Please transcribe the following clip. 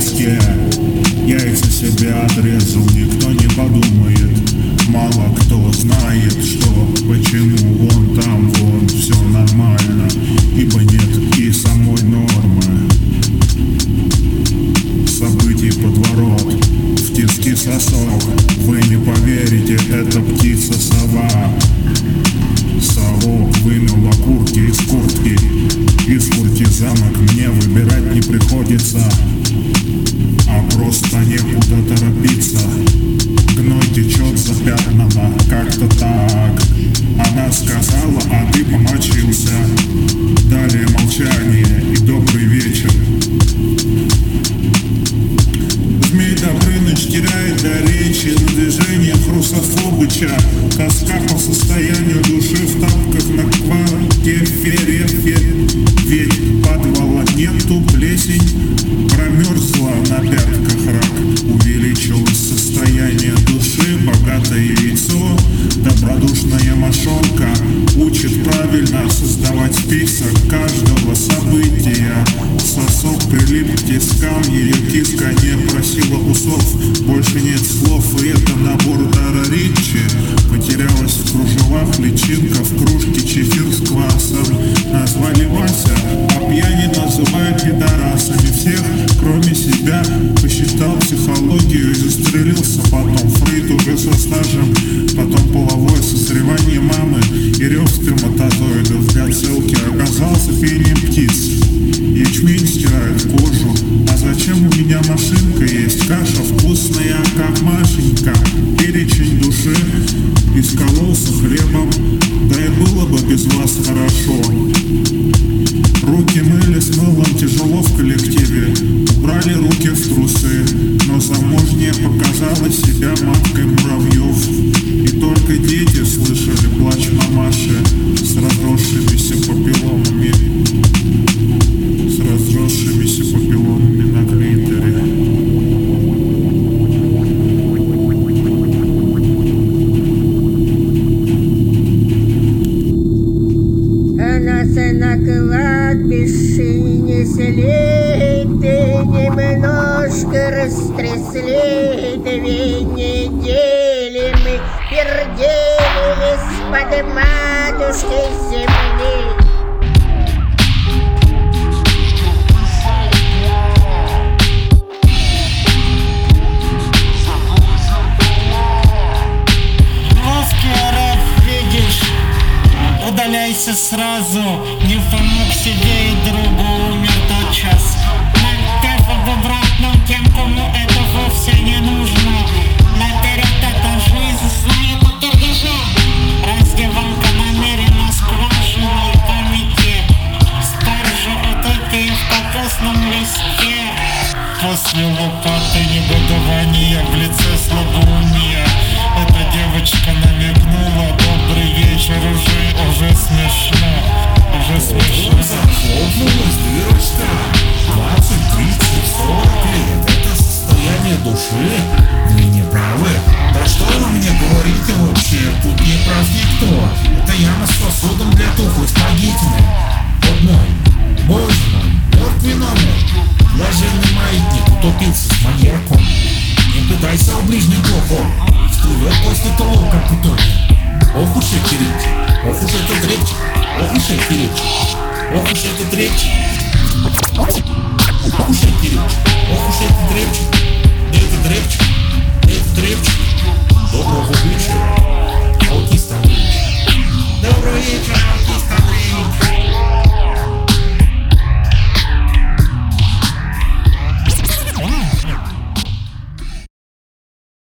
виске. Яйца себе отрезал, никто не подумает. Мало кто знает, что, почему вон там, вон все нормально, ибо нет и самой нормы. Событий подворот, в тиски сосок. Вы не поверите, это птица-сова. Совок вынул окурки из куртки. Из куртизанок мне выбирать не приходится, а просто некуда торопиться. Гной течет запятнано, как-то так. Она сказала, а ты помочился. Далее молчание и добрый вечер. Змей Добрыныч теряет до речи на движениях русофобыча. Тоска по состоянию души в тапках на квартире. Ведь подвала нету, плесень промерзла на пятках, рак. Увеличилось состояние души, богатое яйцо. Добродушная мошонка учит правильно создавать список каждого события. Сосок прилип к тискам, ее киска не просила усов. Больше нет слов, и это набор Дара Ричи. Потерялась в кружевах личинка в кружке чефир с квасом. Назвали Вася, а пьяни называют пидорасами всех, кроме себя. Посчитал психологию и застрелился потом. Фрейд уже со стажем, потом половое созревание мамы и рев сперматозоидов для целки оказался пением птиц. Ячмень стирает кожу, а зачем у меня машинка есть? Каша вкусная, как Машенька. Перечень души искололся хлебом, да и было бы без вас хорошо. Руки мыли с мылом тяжело в коллективе, брали руки в трусы, но замужняя показала себя маткой муравьев. И только дети слышали плач мамаши с разросшимися папилломами. На глиттере. А нас на кладбище несли, ты немножко растрясли. 2 недели мы пердели из-под матушки земли. Удаляйся сразу, не помог себе и другу, умер тотчас. Накав в обратном тем, кому это вовсе не нужно. Наперед эта жизнь знает пердежа. Раздевалка намерена сквашенной памяти. Спаржа утопия в капустном листе. После лопаты негодования в лице слабоумия. Эта девочка намекнула, добрый вечер, уже смешно, уже смешно. Захлопнулась дырочка. 20, 30, 40 лет. Это состояние души. Вы не правы. Да что вы мне говорите вообще? Тут не прав никто. Это яма с сосудом для тухлой спагеттины. Родной, боже мой, мертвый номер. Блаженный маятник утопился с маньяком. Не пытайся у ближнего плохо. Всплывет после того, как утонет. Ох уж эти речи, ох уж этот речь, ох уж эти речи, ох уж этот речь, ох уж эти речи, ох уж этот речь.